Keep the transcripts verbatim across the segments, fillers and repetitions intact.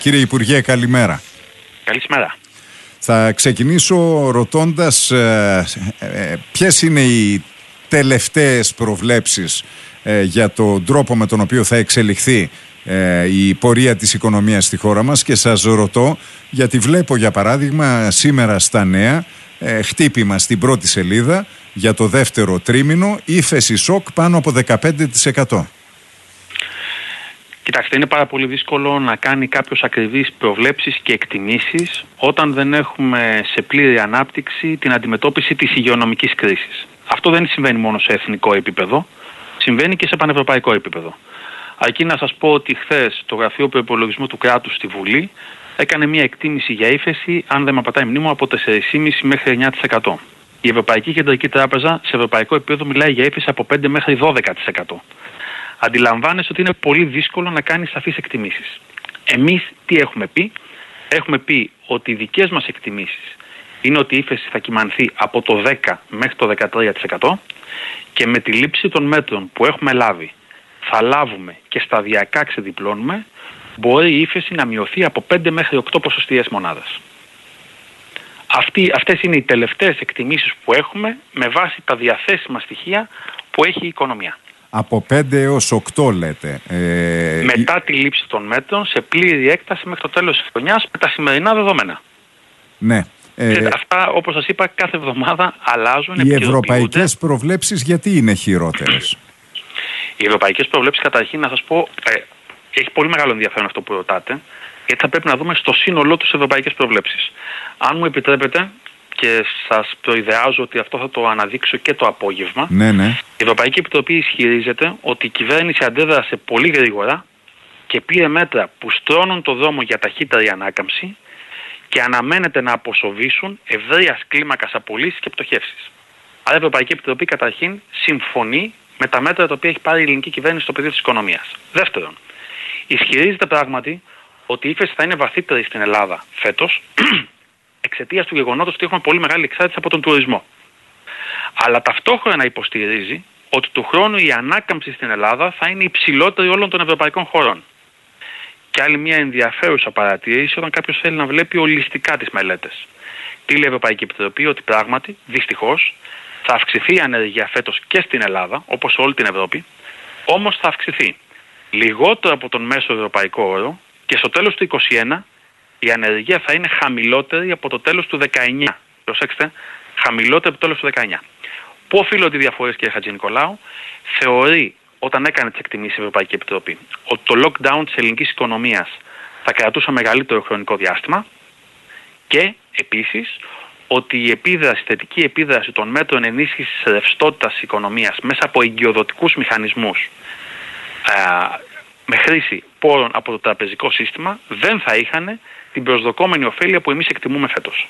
Κύριε Υπουργέ, καλημέρα. Καλησπέρα. Θα ξεκινήσω ρωτώντας ε, ε, ποιες είναι οι τελευταίες προβλέψεις ε, για τον τρόπο με τον οποίο θα εξελιχθεί ε, η πορεία της οικονομίας στη χώρα μας, και σας ρωτώ γιατί βλέπω για παράδειγμα σήμερα στα νέα ε, χτύπημα στην πρώτη σελίδα για το δεύτερο τρίμηνο, ύφεση σοκ πάνω από δεκαπέντε τοις εκατό. Κοιτάξτε, είναι πάρα πολύ δύσκολο να κάνει κάποιος ακριβείς προβλέψεις και εκτιμήσεις όταν δεν έχουμε σε πλήρη ανάπτυξη την αντιμετώπιση της υγειονομικής κρίσης. Αυτό δεν συμβαίνει μόνο σε εθνικό επίπεδο, συμβαίνει και σε πανευρωπαϊκό επίπεδο. Αρκεί να σας πω ότι χθες το Γραφείο Προϋπολογισμού του Κράτους στη Βουλή έκανε μια εκτίμηση για ύφεση, αν δεν με απατάει η μνήμη μου, από τέσσερα κόμμα πέντε μέχρι εννιά τοις εκατό. Η Ευρωπαϊκή Κεντρική Τράπεζα σε ευρωπαϊκό επίπεδο μιλάει για ύφεση από πέντε μέχρι δώδεκα τοις εκατό. Αντιλαμβάνεσαι ότι είναι πολύ δύσκολο να κάνει σαφείς εκτιμήσεις. Εμείς τι έχουμε πει? Έχουμε πει ότι οι δικές μας εκτιμήσεις είναι ότι η ύφεση θα κυμανθεί από το δέκα μέχρι το δεκατρία τοις εκατό και με τη λήψη των μέτρων που έχουμε λάβει, θα λάβουμε και σταδιακά ξεδιπλώνουμε, μπορεί η ύφεση να μειωθεί από πέντε μέχρι οκτώ ποσοστιαίες μονάδες. Αυτοί, αυτές είναι οι τελευταίες εκτιμήσεις που έχουμε με βάση τα διαθέσιμα στοιχεία που έχει η οικονομία. Από πέντε έως οκτώ λέτε. Ε... Μετά τη λήψη των μέτρων σε πλήρη έκταση μέχρι το τέλος της χρονιάς με τα σημερινά δεδομένα. Ναι. Ε... Και αυτά, όπως σας είπα, κάθε εβδομάδα αλλάζουν. Οι ευρωπαϊκές προβλέψεις γιατί είναι χειρότερες? Οι ευρωπαϊκές προβλέψεις, καταρχήν να σας πω, ε, έχει πολύ μεγάλο ενδιαφέρον αυτό που ρωτάτε, γιατί θα πρέπει να δούμε στο σύνολό τους ευρωπαϊκές προβλέψεις. Αν μου επιτρέπετε, και σας προειδεάζω ότι αυτό θα το αναδείξω και το απόγευμα, ναι, ναι. Η Ευρωπαϊκή Επιτροπή ισχυρίζεται ότι η κυβέρνηση αντέδρασε πολύ γρήγορα και πήρε μέτρα που στρώνουν το δρόμο για ταχύτερη ανάκαμψη και αναμένεται να αποσοβήσουν ευρείας κλίμακας απολύσεις και πτωχεύσεις. Άρα η Ευρωπαϊκή Επιτροπή καταρχήν συμφωνεί με τα μέτρα τα οποία έχει πάρει η ελληνική κυβέρνηση στο πεδίο της οικονομίας. Δεύτερον, ισχυρίζεται πράγματι ότι η ύφεση θα είναι βαθύτερη στην Ελλάδα φέτος εξαιτίας του γεγονότος ότι έχουμε πολύ μεγάλη εξάρτηση από τον τουρισμό. Αλλά ταυτόχρονα υποστηρίζει ότι του χρόνου η ανάκαμψη στην Ελλάδα θα είναι υψηλότερη όλων των ευρωπαϊκών χωρών. Και άλλη μια ενδιαφέρουσα παρατήρηση όταν κάποιος θέλει να βλέπει ολιστικά τις μελέτες. Τι λέει η Ευρωπαϊκή Επιτροπή? Ότι πράγματι, δυστυχώς, θα αυξηθεί η ανεργία φέτος και στην Ελλάδα, όπως σε όλη την Ευρώπη, όμως θα αυξηθεί λιγότερο από τον μέσο ευρωπαϊκό όρο και στο τέλος του είκοσι ένα η ανεργία θα είναι χαμηλότερη από το τέλος του δεκαεννιά. Προσέξτε, χαμηλότερη από το τέλος του δεκαεννιά. Πού οφείλονται οι διαφορές, κύριε Χατζηνικολάου? Θεωρεί, όταν έκανε τις εκτιμήσεις η Ευρωπαϊκή Επιτροπή, ότι το lockdown της ελληνικής οικονομίας θα κρατούσε μεγαλύτερο χρονικό διάστημα και επίσης ότι η επίδραση, θετική επίδραση των μέτρων ενίσχυσης ρευστότητας της οικονομίας μέσα από εγκυοδοτικούς μηχανισμούς α, με χρήση πόρων από το τραπεζικό σύστημα δεν θα είχαν την προσδοκόμενη ωφέλεια που εμείς εκτιμούμε φέτος.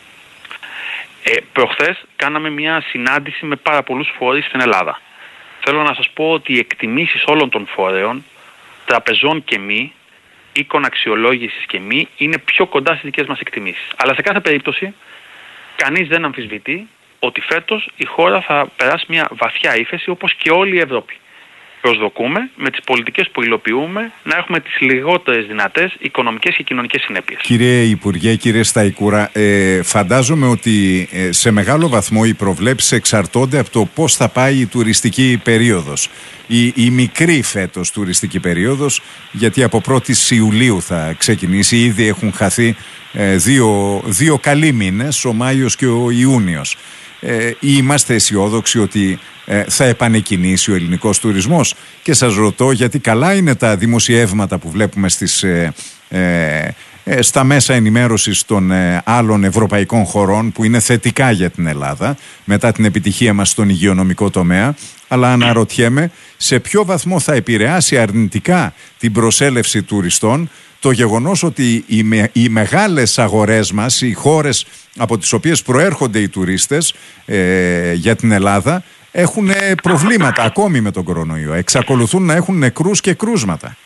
Ε, προχθές κάναμε μια συνάντηση με πάρα πολλούς φορείς στην Ελλάδα. Θέλω να σας πω ότι οι εκτιμήσεις όλων των φορέων, τραπεζών και μη, οίκων αξιολόγησης και μη, είναι πιο κοντά στις δικές μας εκτιμήσεις. Αλλά σε κάθε περίπτωση, κανείς δεν αμφισβητεί ότι φέτος η χώρα θα περάσει μια βαθιά ύφεση όπως και όλη η Ευρώπη. Προσδοκούμε με τις πολιτικές που υλοποιούμε να έχουμε τις λιγότερες δυνατές οικονομικές και κοινωνικές συνέπειες. Κύριε Υπουργέ, κύριε Σταϊκούρα, ε, φαντάζομαι ότι ε, σε μεγάλο βαθμό οι προβλέψεις εξαρτώνται από το πώς θα πάει η τουριστική περίοδος. Η, η μικρή φέτος τουριστική περίοδος, γιατί από πρώτη Ιουλίου θα ξεκινήσει, ήδη έχουν χαθεί ε, δύο, δύο καλοί μήνες, ο Μάιος και ο Ιούνιος. Ε, είμαστε αισιόδοξοι ότι ε, θα επανεκκινήσει ο ελληνικός τουρισμός? Και σας ρωτώ γιατί καλά είναι τα δημοσιεύματα που βλέπουμε στις, ε, ε, ε, στα μέσα ενημέρωσης των ε, άλλων ευρωπαϊκών χωρών που είναι θετικά για την Ελλάδα μετά την επιτυχία μας στον υγειονομικό τομέα, αλλά αναρωτιέμαι σε ποιο βαθμό θα επηρεάσει αρνητικά την προσέλευση τουριστών το γεγονός ότι οι, με, οι μεγάλες αγορές μας, οι χώρες από τις οποίες προέρχονται οι τουρίστες ε, για την Ελλάδα, έχουν προβλήματα ακόμη με τον κορονοϊό. Εξακολουθούν να έχουν νεκρούς και κρούσματα.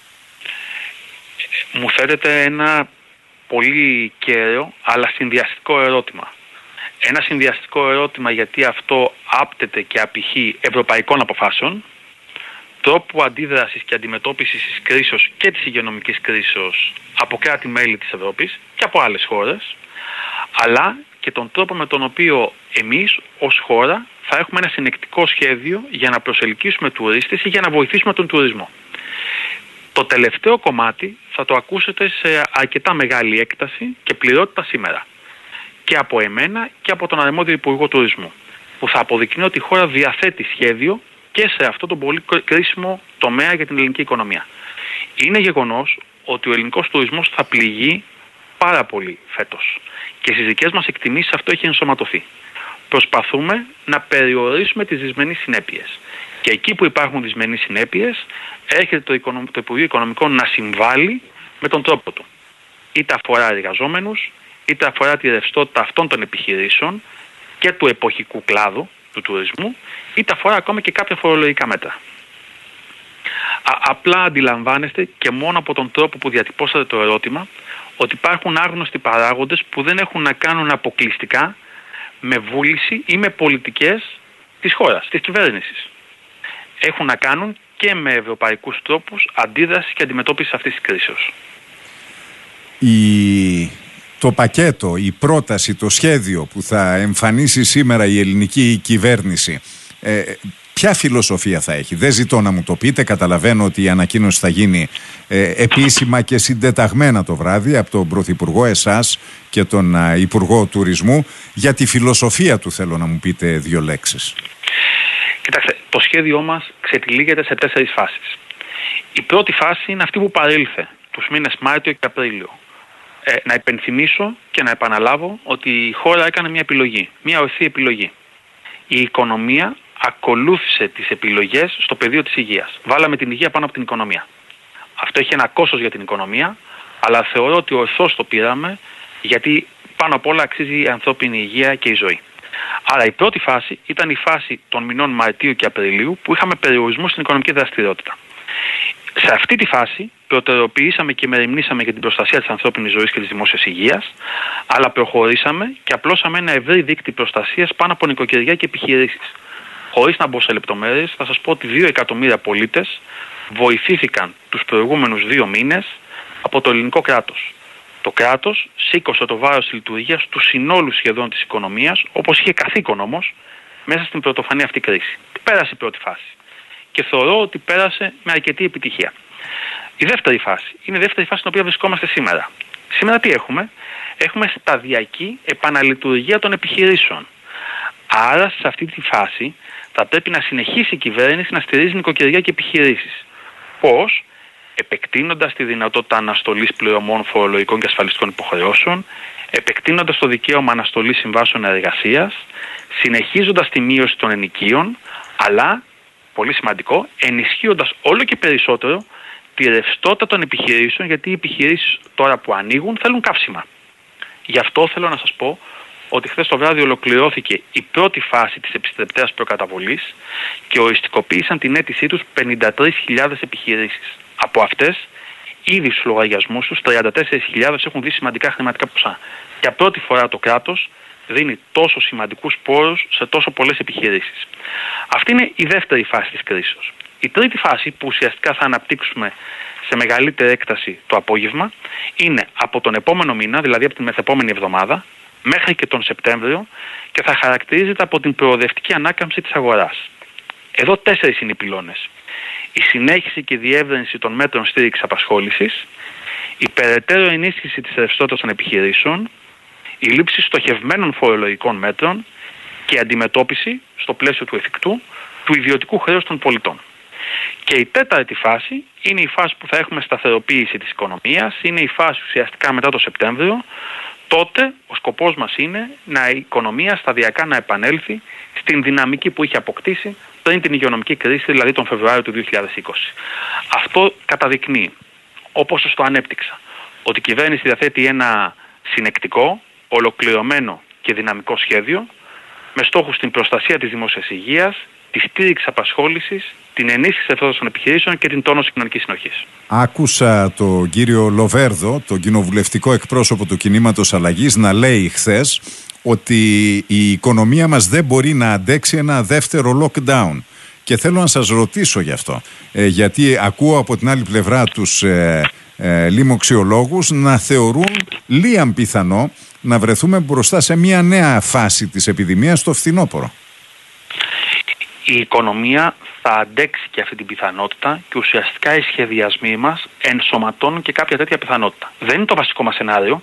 Μου θέτεται ένα πολύ κέραιο αλλά συνδυαστικό ερώτημα. Ένα συνδυαστικό ερώτημα γιατί αυτό άπτεται και απηχεί ευρωπαϊκών αποφάσεων. τρόπου αντίδρασης και αντιμετώπισης της κρίσεως και της υγειονομικής κρίσεως από κράτη-μέλη της Ευρώπης και από άλλες χώρες, αλλά και τον τρόπο με τον οποίο εμείς ως χώρα θα έχουμε ένα συνεκτικό σχέδιο για να προσελκύσουμε τουρίστες ή για να βοηθήσουμε τον τουρισμό. Το τελευταίο κομμάτι θα το ακούσετε σε αρκετά μεγάλη έκταση και πληρότητα σήμερα. Και από εμένα και από τον αρμόδιο Υπουργό Τουρισμού, που θα αποδεικνύει ότι η χώρα διαθέτει σχέδιο και σε αυτό το πολύ κρίσιμο τομέα για την ελληνική οικονομία. Είναι γεγονός ότι ο ελληνικός τουρισμός θα πληγεί πάρα πολύ φέτος. Και στις δικές μας εκτιμήσεις αυτό έχει ενσωματωθεί. Προσπαθούμε να περιορίσουμε τις δυσμενείς συνέπειες. Και εκεί που υπάρχουν δυσμενείς συνέπειες, έρχεται το, οικονομ... το Υπουργείο Οικονομικών να συμβάλλει με τον τρόπο του. Είτε αφορά εργαζόμενους, είτε αφορά τη ρευστότητα αυτών των επιχειρήσεων και του εποχικού κλάδου του τουρισμού, είτε αφορά ακόμα και κάποια φορολογικά μέτρα. Α, απλά αντιλαμβάνεστε και μόνο από τον τρόπο που διατυπώσατε το ερώτημα ότι υπάρχουν άγνωστοι παράγοντες που δεν έχουν να κάνουν αποκλειστικά με βούληση ή με πολιτικές της χώρας, της κυβέρνησης. Έχουν να κάνουν και με ευρωπαϊκούς τρόπους αντίδρασης και αντιμετώπισης αυτής της κρίσεως. Η... Το πακέτο, η πρόταση, το σχέδιο που θα εμφανίσει σήμερα η ελληνική κυβέρνηση, ε, ποια φιλοσοφία θα έχει? Δεν ζητώ να μου το πείτε, καταλαβαίνω ότι η ανακοίνωση θα γίνει ε, επίσημα και συντεταγμένα το βράδυ από τον Πρωθυπουργό, εσάς και τον α, Υπουργό Τουρισμού. Για τη φιλοσοφία του θέλω να μου πείτε δύο λέξεις. Κοιτάξτε, το σχέδιό μας ξετυλίγεται σε τέσσερις φάσεις. Η πρώτη φάση είναι αυτή που παρήλθε τους μήνες Μάρτιο και Απρίλιο. Ε, να υπενθυμίσω και να επαναλάβω ότι η χώρα έκανε μια επιλογή, μια ορθή επιλογή. Η οικονομία ακολούθησε τις επιλογές στο πεδίο της υγείας. Βάλαμε την υγεία πάνω από την οικονομία. Αυτό έχει ένα κόστος για την οικονομία, αλλά θεωρώ ότι ορθώς το πήραμε, γιατί πάνω απ' όλα αξίζει η ανθρώπινη υγεία και η ζωή. Άρα η πρώτη φάση ήταν η φάση των μηνών Μαρτίου και Απριλίου, που είχαμε περιορισμού στην οικονομική δραστηριότητα. Σε αυτή τη φάση προτεραιοποιήσαμε και μεριμνήσαμε για την προστασία της ανθρώπινης ζωής και της δημόσιας υγείας, αλλά προχωρήσαμε και απλώσαμε ένα ευρύ δίκτυο προστασίας πάνω από νοικοκυριά και επιχειρήσεις. Χωρίς να μπω σε λεπτομέρειες, θα σας πω ότι δύο εκατομμύρια πολίτες βοηθήθηκαν τους προηγούμενους δύο μήνες από το ελληνικό κράτος. Το κράτος σήκωσε το βάρος της λειτουργίας του συνόλου σχεδόν της οικονομίας, όπως είχε καθήκον όμως, μέσα στην πρωτοφανή αυτή κρίση. Πέρασε η πρώτη φάση. Και θεωρώ ότι πέρασε με αρκετή επιτυχία. Η δεύτερη φάση είναι η δεύτερη φάση στην οποία βρισκόμαστε σήμερα. Σήμερα τι έχουμε? Έχουμε σταδιακή επαναλειτουργία των επιχειρήσεων. Άρα σε αυτή τη φάση θα πρέπει να συνεχίσει η κυβέρνηση να στηρίζει νοικοκυριά και επιχειρήσεις. Πώς? Επεκτείνοντας τη δυνατότητα αναστολής πληρωμών φορολογικών και ασφαλιστικών υποχρεώσεων, επεκτείνοντας το δικαίωμα αναστολής συμβάσεων εργασίας, συνεχίζοντας τη μείωση των ενοικίων, αλλά, πολύ σημαντικό, ενισχύοντας όλο και περισσότερο τη ρευστότητα των επιχειρήσεων, γιατί οι επιχειρήσεις τώρα που ανοίγουν θέλουν καύσιμα. Γι' αυτό θέλω να σας πω ότι χθες το βράδυ ολοκληρώθηκε η πρώτη φάση της επιστρεπτέας προκαταβολής και οριστικοποίησαν την αίτησή τους πενήντα τρεις χιλιάδες επιχειρήσεις. Από αυτές, ήδη στους λογαριασμούς τους, τριάντα τέσσερις χιλιάδες έχουν δει σημαντικά χρηματικά ποσά. Για πρώτη φορά το κράτος δίνει τόσο σημαντικούς πόρους σε τόσο πολλές επιχειρήσεις. Αυτή είναι η δεύτερη φάση της κρίσης. Η τρίτη φάση, που ουσιαστικά θα αναπτύξουμε σε μεγαλύτερη έκταση το απόγευμα, είναι από τον επόμενο μήνα, δηλαδή από την μεθεπόμενη εβδομάδα, μέχρι και τον Σεπτέμβριο, και θα χαρακτηρίζεται από την προοδευτική ανάκαμψη της αγοράς. Εδώ τέσσερις είναι οι πυλώνες. Η συνέχιση και διεύρυνση των μέτρων στήριξης απασχόλησης, η περαιτέρω ενίσχυση της ρευστότητας των επιχειρήσεων, η λήψη στοχευμένων φορολογικών μέτρων και η αντιμετώπιση, στο πλαίσιο του εφικτού, του ιδιωτικού χρέους των πολιτών. Και η τέταρτη φάση είναι η φάση που θα έχουμε σταθεροποίηση της οικονομίας, είναι η φάση ουσιαστικά μετά το Σεπτέμβριο. Τότε ο σκοπός μας είναι να η οικονομία σταδιακά να επανέλθει στην δυναμική που είχε αποκτήσει πριν την υγειονομική κρίση, δηλαδή τον Φεβρουάριο του δύο χιλιάδες είκοσι. Αυτό καταδεικνύει, όπως σας το ανέπτυξα, ότι η κυβέρνηση διαθέτει ένα συνεκτικό, ολοκληρωμένο και δυναμικό σχέδιο με στόχους την προστασία της δημόσιας υγείας, τη στήριξη απασχόλησης, την ενίσχυση ευθόδος των επιχειρήσεων και την τόνωση κοινωνικής συνοχής. Άκουσα τον κύριο Λοβέρδο, τον κοινοβουλευτικό εκπρόσωπο του Κινήματος Αλλαγής, να λέει χθες ότι η οικονομία μας δεν μπορεί να αντέξει ένα δεύτερο lockdown Και θέλω να σας ρωτήσω γι' αυτό, ε, γιατί ακούω από την άλλη πλευρά τους ε, ε, λοιμοξιολόγους να θεωρούν λίαν πιθανό να βρεθούμε μπροστά σε μια νέα φάση της επιδημίας το φθινόπωρο. Η οικονομία θα αντέξει και αυτή την πιθανότητα και ουσιαστικά οι σχεδιασμοί μας ενσωματώνουν και κάποια τέτοια πιθανότητα. Δεν είναι το βασικό μας σενάριο,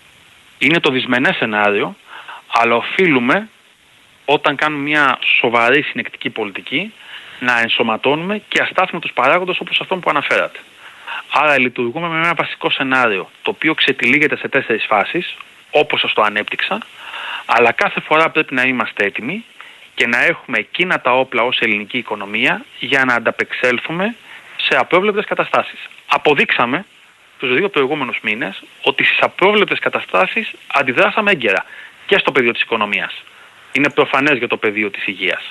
είναι το δυσμενές σενάριο, αλλά οφείλουμε όταν κάνουμε μια σοβαρή συνεκτική πολιτική να ενσωματώνουμε και αστάθμιτους παράγοντες όπως αυτόν που αναφέρατε. Άρα λειτουργούμε με ένα βασικό σενάριο το οποίο ξετυλίγεται σε τέσσερις φάσεις, όπως σας το ανέπτυξα, αλλά κάθε φορά πρέπει να είμαστε έτοιμοι και να έχουμε εκείνα τα όπλα ως ελληνική οικονομία για να ανταπεξέλθουμε σε απρόβλεπτες καταστάσεις. Αποδείξαμε τους δύο προηγούμενους μήνες ότι στις απρόβλεπτες καταστάσεις αντιδράσαμε έγκαιρα και στο πεδίο της οικονομίας. Είναι προφανές για το πεδίο της υγείας.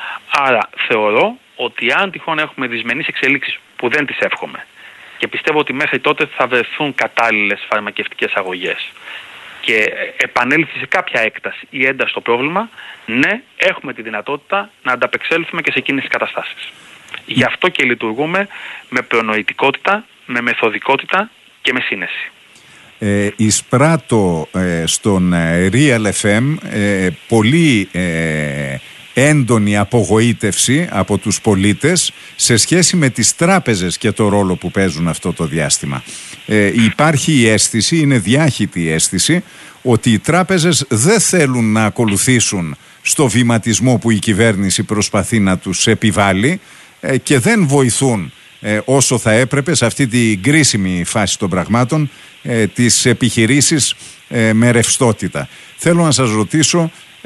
Άρα θεωρώ ότι αν τυχόν έχουμε δυσμενείς εξελίξεις που δεν τις εύχομαι και πιστεύω ότι μέχρι τότε θα βρεθούν κατάλληλες φαρμακευτικές αγωγές και επανέλθει σε κάποια έκταση ή ένταση στο πρόβλημα, ναι, έχουμε τη δυνατότητα να ανταπεξέλθουμε και σε εκείνες τις καταστάσεις. Γι' αυτό και λειτουργούμε με προνοητικότητα, με μεθοδικότητα και με σύνεση. Ε, εισπράττω ε, στον Real εφ εμ ε, πολύ ε, έντονη απογοήτευση από τους πολίτες σε σχέση με τις τράπεζες και το ρόλο που παίζουν αυτό το διάστημα. Ε, υπάρχει η αίσθηση, είναι διάχυτη η αίσθηση, ότι οι τράπεζες δεν θέλουν να ακολουθήσουν στο βηματισμό που η κυβέρνηση προσπαθεί να τους επιβάλλει ε, και δεν βοηθούν ε, όσο θα έπρεπε σε αυτή την κρίσιμη φάση των πραγμάτων ε, τις επιχειρήσεις ε, με ρευστότητα. Θέλω να σας ρωτήσω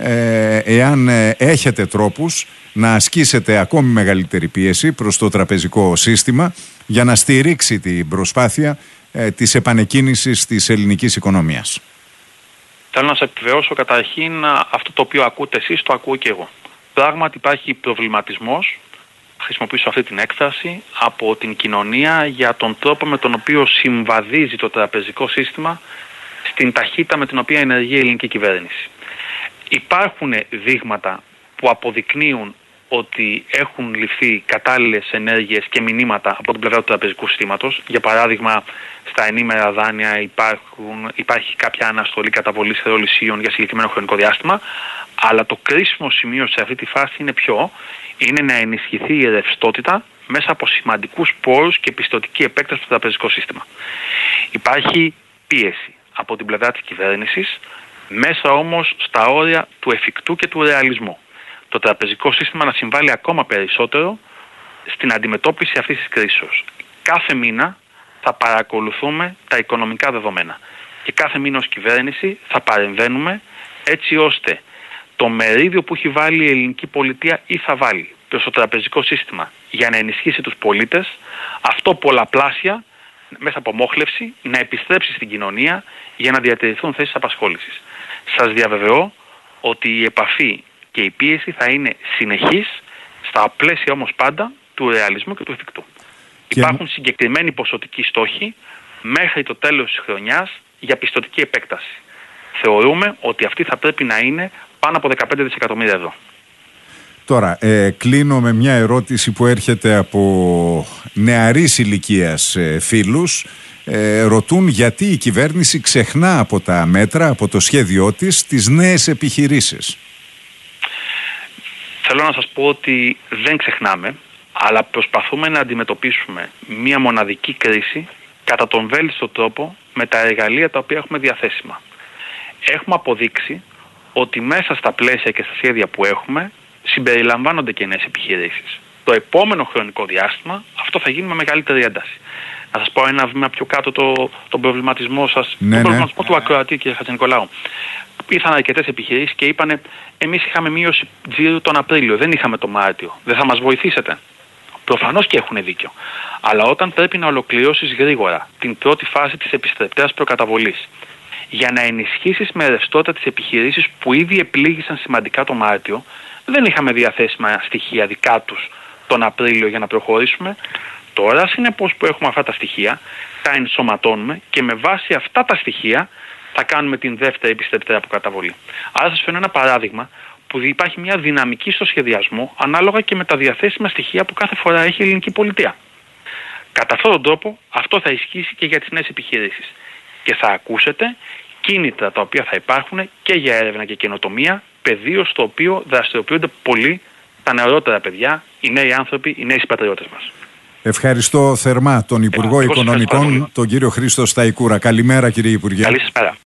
ε, εάν ε, έχετε τρόπους να ασκήσετε ακόμη μεγαλύτερη πίεση προς το τραπεζικό σύστημα για να στηρίξει την προσπάθεια ε, της επανεκκίνησης της ελληνικής οικονομίας. Θέλω να σας επιβεβαιώσω καταρχήν αυτό το οποίο ακούτε εσείς, το ακούω και εγώ. Πράγματι υπάρχει προβληματισμός, χρησιμοποιήσω αυτή την έκφραση, από την κοινωνία για τον τρόπο με τον οποίο συμβαδίζει το τραπεζικό σύστημα στην ταχύτητα με την οποία ενεργεί η ελληνική κυβέρνηση. Υπάρχουν δείγματα που αποδεικνύουν ότι έχουν ληφθεί κατάλληλες ενέργειες και μηνύματα από την πλευρά του τραπεζικού συστήματος. Για παράδειγμα, στα ενήμερα δάνεια υπάρχουν, υπάρχει κάποια αναστολή καταβολής αιρολησίων για συγκεκριμένο χρονικό διάστημα, αλλά το κρίσιμο σημείο σε αυτή τη φάση είναι ποιο? Είναι να ενισχυθεί η ρευστότητα μέσα από σημαντικούς πόρους και πιστωτική επέκταση στο τραπεζικό σύστημα. Υπάρχει πίεση από την πλευρά της κυβέρνησης, μέσα όμως στα όρια του εφικτού και του ρεαλισμού. Το τραπεζικό σύστημα να συμβάλλει ακόμα περισσότερο στην αντιμετώπιση αυτής της κρίσης. Κάθε μήνα θα παρακολουθούμε τα οικονομικά δεδομένα και κάθε μήνα ως κυβέρνηση θα παρεμβαίνουμε έτσι ώστε το μερίδιο που έχει βάλει η ελληνική πολιτεία ή θα βάλει προς το τραπεζικό σύστημα για να ενισχύσει τους πολίτες, αυτό πολλαπλάσια μέσα από μόχλευση να επιστρέψει στην κοινωνία για να διατηρηθούν θέσεις απασχόλησης. Σας διαβεβαιώ ότι η επαφή και η πίεση θα είναι συνεχής, στα πλαίσια όμως πάντα του ρεαλισμού και του εφικτού. Και... Υπάρχουν συγκεκριμένοι ποσοτικοί στόχοι μέχρι το τέλος της χρονιάς για πιστωτική επέκταση. Θεωρούμε ότι αυτή θα πρέπει να είναι πάνω από δεκαπέντε δισεκατομμύρια ευρώ. Τώρα, ε, κλείνω με μια ερώτηση που έρχεται από νεαρής ηλικίας ε, φίλους. Ε, ρωτούν γιατί η κυβέρνηση ξεχνά από τα μέτρα, από το σχέδιό της, τις νέες επιχειρήσεις. Θέλω να σας πω ότι δεν ξεχνάμε, αλλά προσπαθούμε να αντιμετωπίσουμε μία μοναδική κρίση κατά τον βέλτιστο τρόπο με τα εργαλεία τα οποία έχουμε διαθέσιμα. Έχουμε αποδείξει ότι μέσα στα πλαίσια και στα σχέδια που έχουμε συμπεριλαμβάνονται και νέες επιχειρήσεις. Το επόμενο χρονικό διάστημα αυτό θα γίνει με μεγαλύτερη ένταση. Να σας πω ένα βήμα πιο κάτω το, τον προβληματισμό σας, ναι, τον ναι. προβληματισμό του ακροατή, κύριε Χατζηνικολάου. Ήρθαν αρκετές επιχειρήσεις και είπανε εμείς είχαμε μείωση τζίρου τον Απρίλιο, δεν είχαμε τον Μάρτιο. Δεν θα μας βοηθήσετε? Προφανώς και έχουν δίκιο. Αλλά όταν πρέπει να ολοκληρώσεις γρήγορα την πρώτη φάση της επιστρεπτέας προκαταβολής για να ενισχύσεις με ρευστότητα τις επιχειρήσεις που ήδη επλήγησαν σημαντικά τον Μάρτιο, δεν είχαμε διαθέσιμα στοιχεία δικά τους τον Απρίλιο για να προχωρήσουμε. Τώρα, συνεπώς που έχουμε αυτά τα στοιχεία, τα ενσωματώνουμε και με βάση αυτά τα στοιχεία θα κάνουμε την δεύτερη επιστρεπτέα προκαταβολή. Άρα σας φέρνω ένα παράδειγμα που υπάρχει μια δυναμική στο σχεδιασμό ανάλογα και με τα διαθέσιμα στοιχεία που κάθε φορά έχει η ελληνική πολιτεία. Κατά αυτόν τον τρόπο αυτό θα ισχύσει και για τις νέες επιχειρήσεις. Και θα ακούσετε κίνητρα τα οποία θα υπάρχουν και για έρευνα και καινοτομία, πεδίο στο οποίο δραστηριοποιούνται πολύ τα νεαρότερα παιδιά, οι νέοι άνθρωποι, οι νέοι συμπατριώτες μας. Ευχαριστώ θερμά τον Υπουργό ε, Οικονομικών, τον κύριο Χρήστο Σταϊκούρα. Καλημέρα, κύριε Υπουργέ. Καλή σας μέρα.